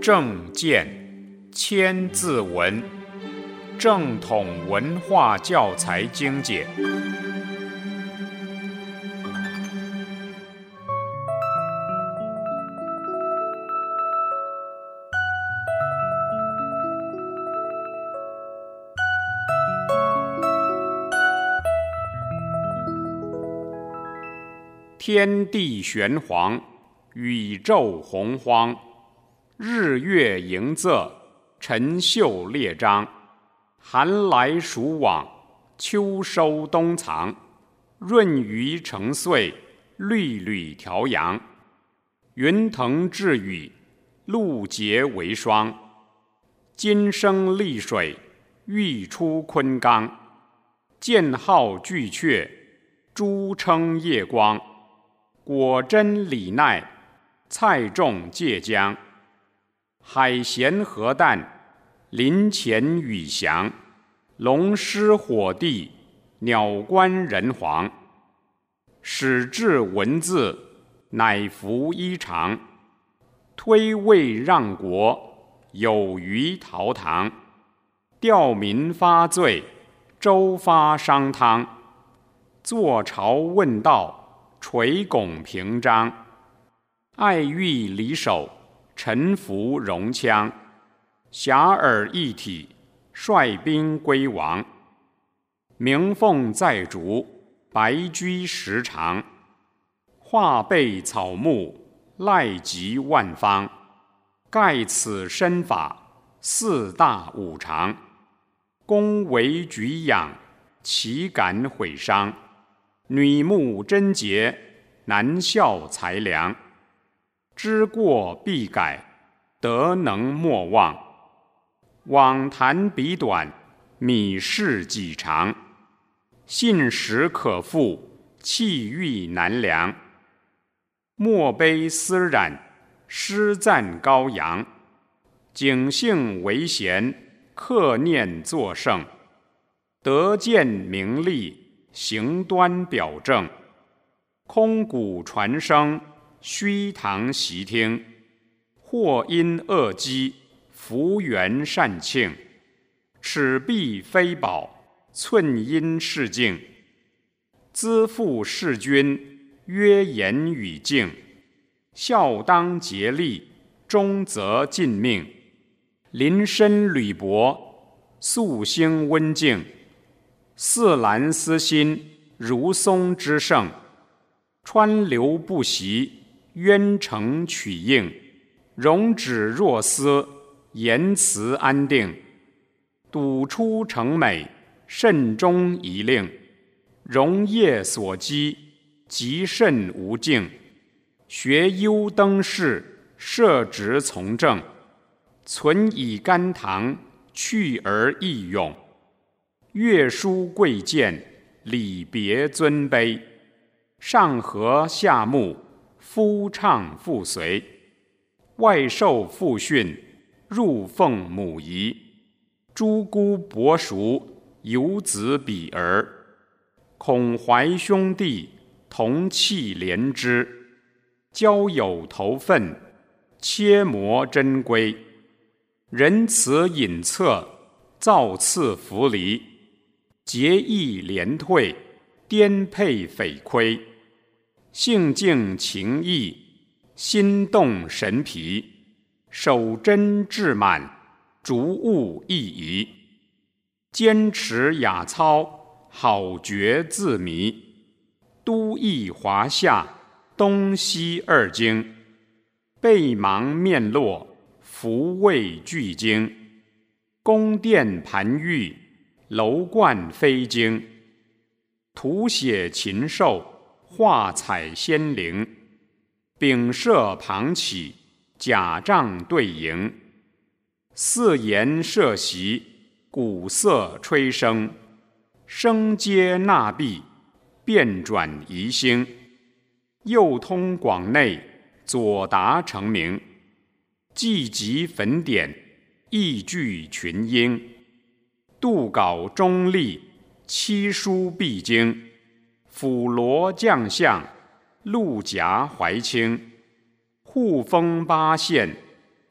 正见千字文，正统文化教材精简。天地玄黄，宇宙洪荒，日月盈仄，辰宿列张。寒来暑往，秋收冬藏。闰余成岁，律吕调阳。云腾致雨，露结为霜。金生丽水，玉出昆冈。剑号巨阙，珠称夜光。果真李奈，菜种芥姜。海咸河淡，林潜雨翔。龙师火帝，鸟官人皇。始制文字，乃服衣裳。推位让国，有虞陶唐。吊民发罪，周发商汤。坐朝问道，垂拱平章。爱欲离手，臣服戎羌。遐迩一体，率兵归王。鸣凤在竹，白驹时长。化被草木，赖及万方。盖此身法，四大五常。恭为举养，岂敢毁伤。女慕贞洁，男效才良。知过必改，德能莫忘。枉谈彼短，米事己长。信实可复，气欲难量。莫悲思染，诗赞高扬。景性为贤，克念作圣。德见名利，行端表正。空谷传声，虚堂习听。或因恶积，福缘善庆。尺璧非宝，寸阴是镜。资父事君，约言与敬。孝当竭力，忠则尽命。临深履薄，素兴温静。似兰思心，如松之盛。川流不息，渊成曲应。容止若思，言辞安定。笃出诚美，慎终一令。容业所积，极甚无尽。学优登仕，摄职从政。存以甘棠，去而益勇。乐书贵贱，礼别尊卑。上和下睦，夫唱妇随。外受父训，入奉母仪。诸姑伯叔，有子比儿。孔怀兄弟，同气连枝。交友投分，切磨珍贵。仁慈隐恻，造次弗离。节义廉退，颠沛匪亏。性静情逸，心动神疲。守贞志满，逐物意移。坚持雅操，好觉自迷。都邑华夏，东西二京。背芒面落，福位俱精。宫殿盘玉，楼观飞经。图写禽兽，画彩仙灵。丙舍旁起，甲帐对迎。四筵设席，鼓瑟吹笙。声接纳毕，变转移星。右通广内，左达成名。祭集焚典，意聚群英。杜稿中立，七书必经。辅罗将相，陆贾怀清。户封八县，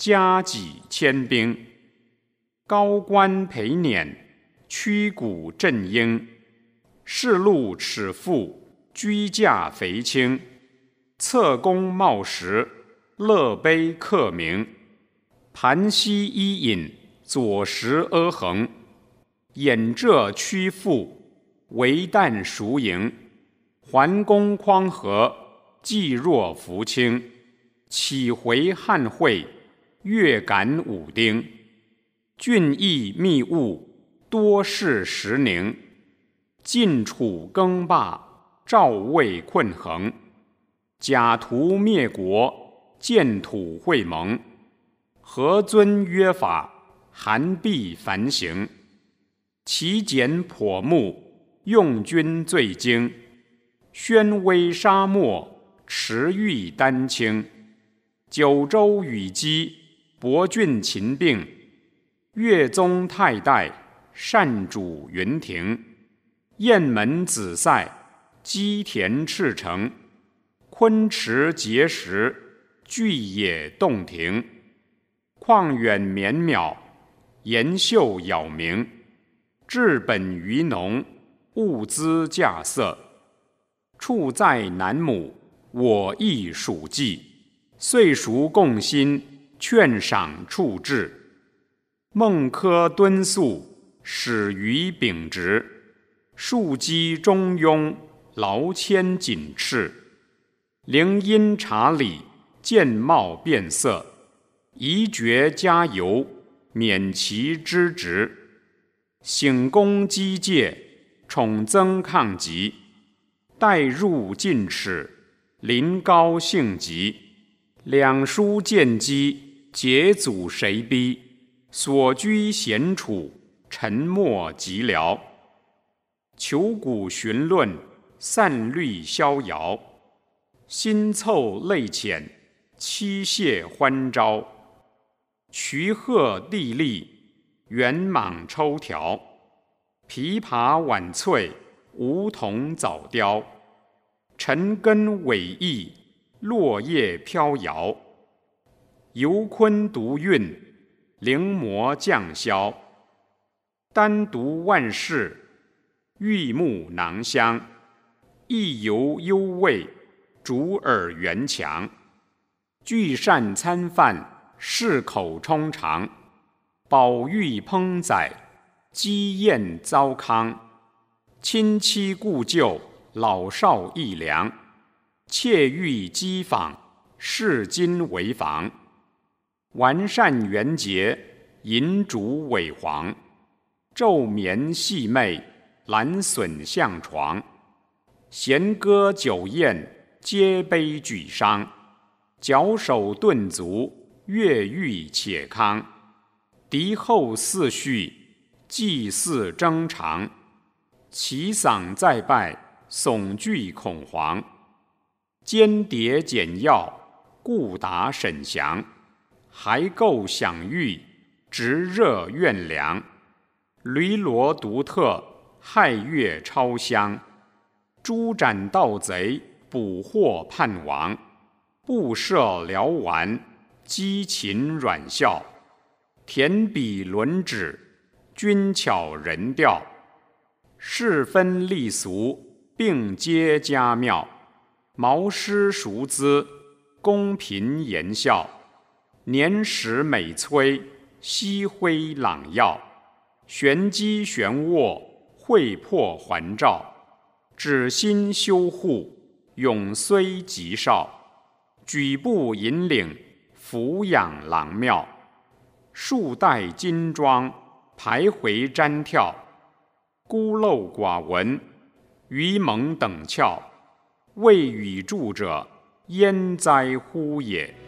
加己千兵。高官陪辇，驱鼓振缨。士禄尺妇，居驾肥轻。侧弓冒石，乐碑刻名。盘膝伊尹，左石阿衡。眼浙屈腹，为旦孰盈。桓公匡和，济若扶倾。启回汉会，月感武丁。郡邑密务，多事时宁。晋楚更霸，赵魏困衡。假图灭国，建土会盟。何尊约法，韩必繁行。其简颇目，用军最精。宣威沙漠，持御丹青。九州羽姬，博郡秦并。越宗太代，善主云亭。雁门紫塞，积田赤城。昆池碣石，巨野洞庭。旷远绵邈，岩秀杳冥。治本于农，物资稼穑。处在南亩，我亦属稷。岁熟共薪，劝赏处置。孟轲敦肃，始于秉直。庶几中庸，劳谦谨斥。灵音察理，见貌变色。宜爵加油，免其之职。省公机戒，宠增抗疾。待入进齿，临高兴急。两书见机，节阻谁逼？所居闲处，沉默寂寥。求古寻论，散虑逍遥。新凑泪浅，妻谢欢招。渠壑地利，圆莽抽条。琵琶晚翠，梧桐早凋。尘根委翳，落叶飘摇。游鲲独韵，临摹降霄。单独万事，玉木囊香。一游幽味，主耳圆强。聚善参饭，适口充肠。宝玉烹宰，鸡宴糟糠。亲戚故旧，老少益良。窃欲讥访，视今为防。完善元节，银烛伪黄。昼眠细寐，懒损向床。弦歌酒宴，皆悲俱伤。矫首顿足，乐欲且康。敌后四序，祭祀征长。齐嗓再拜，悚惧恐惶。间谍简要，故达沈详。还构享誉，直热怨凉。驴骡独特，害乐超香。诛斩盗贼，捕获叛王。布设辽丸，击秦阮孝。田比轮指，均巧人调。世分利俗，并皆佳妙。毛诗熟资，公平言笑。年时美催，夕辉朗耀。玄机玄握，会破环照。止心修护，永虽吉少。举步引领，俯仰郎妙。数代金装，徘徊瞻跳。孤陋寡闻，愚蒙等窍。未与著者，焉哉乎也！